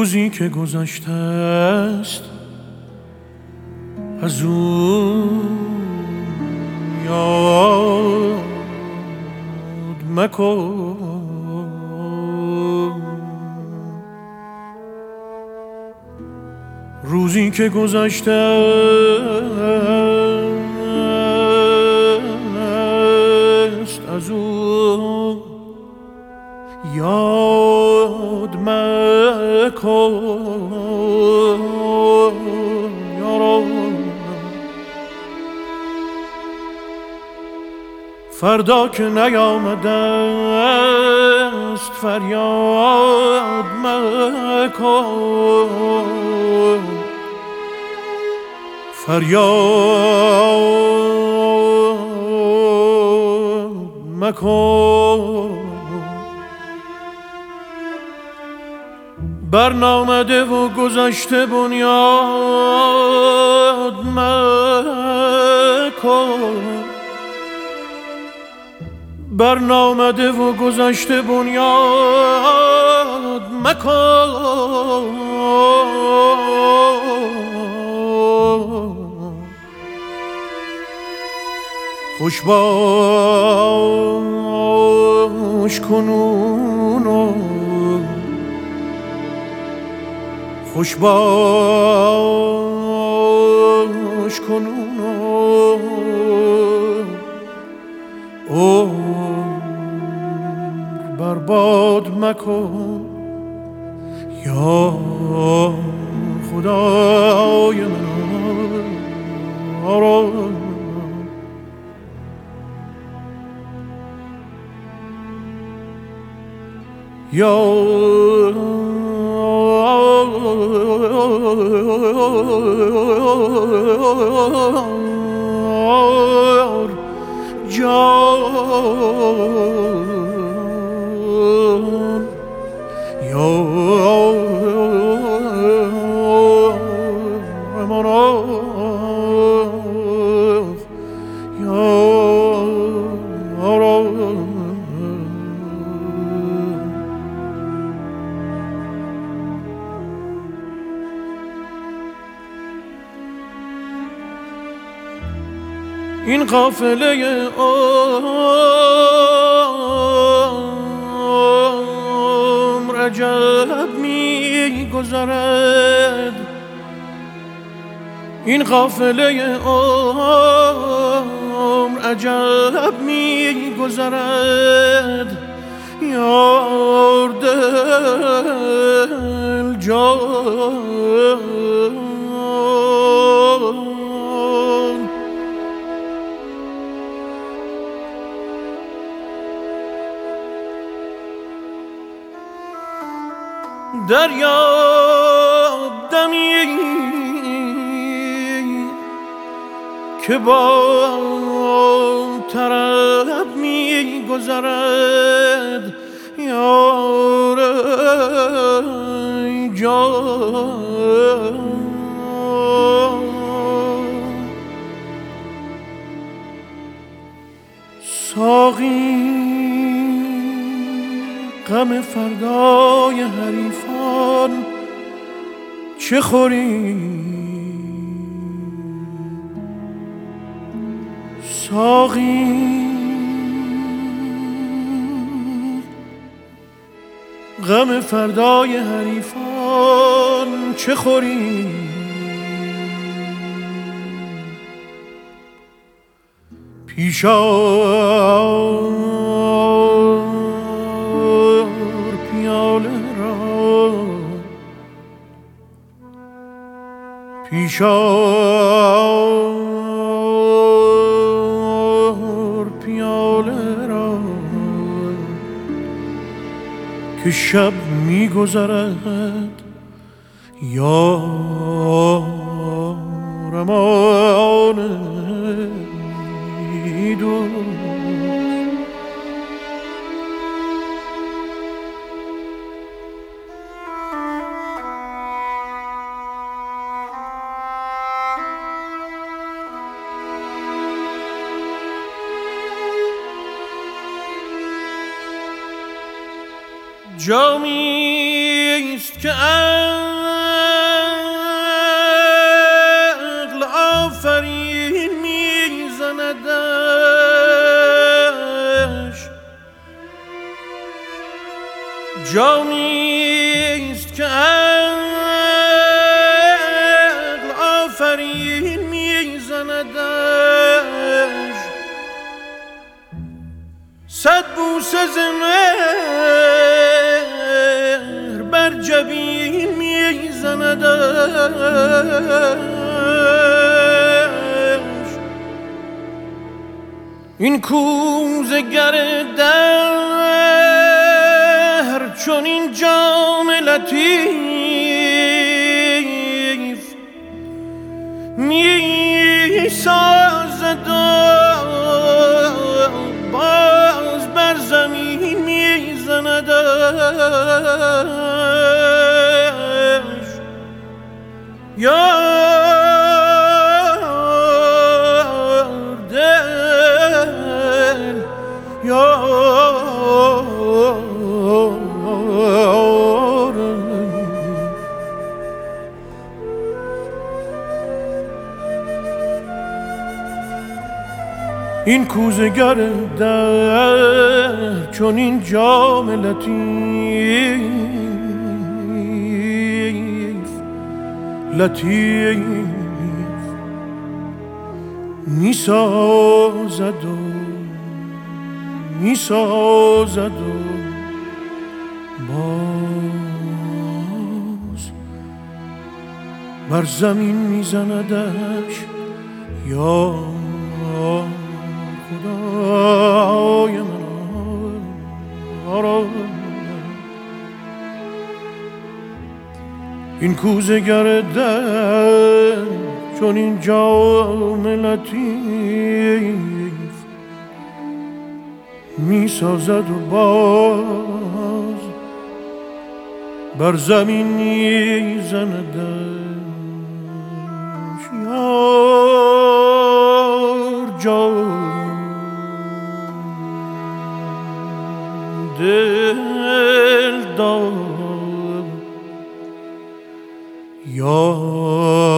روزی که گذشته است از اون یاد مکن. روزی که گذشته است از اون یاد مکن یارم. فردا که نیامده است فریاد مکن، فریاد مکن. برنامده و گذشته بنیاد مکن، برنامده و گذشته بنیاد مکن. خوش باش کنون، خوش باش کنون، برباد مکن یا خدای من. یا جان یا مناخ یا این قافله عمر عجب می گذرد، این قافله عمر عجب می گذرد. یار دل جان دریاب دمی که با طرب می گذرد. یار جان ساقی غم فردای حریفان چه خوری؟ ساقی غم فردای حریفان چه خوری؟ پیش پیشار پیاله را که شب می گذرد. یارمان دو جامی است که عقل آفرین میزندش، جانی است که عقل آفرین میزندش، صد بوسه ز مهر بر جبین میزندش. این کوزه گر دهر چون این جام لطیف می سازد و باز بر زمین می زندش. یار دل یار این کوزه گر در چون این جام لطیف می سازد و می سازد و باز بر زمین می زندش. یا خدای من این کوزه گر در چون این جام لطیف می سازد و باز بر زمین می زندش. یار جان دل دار یار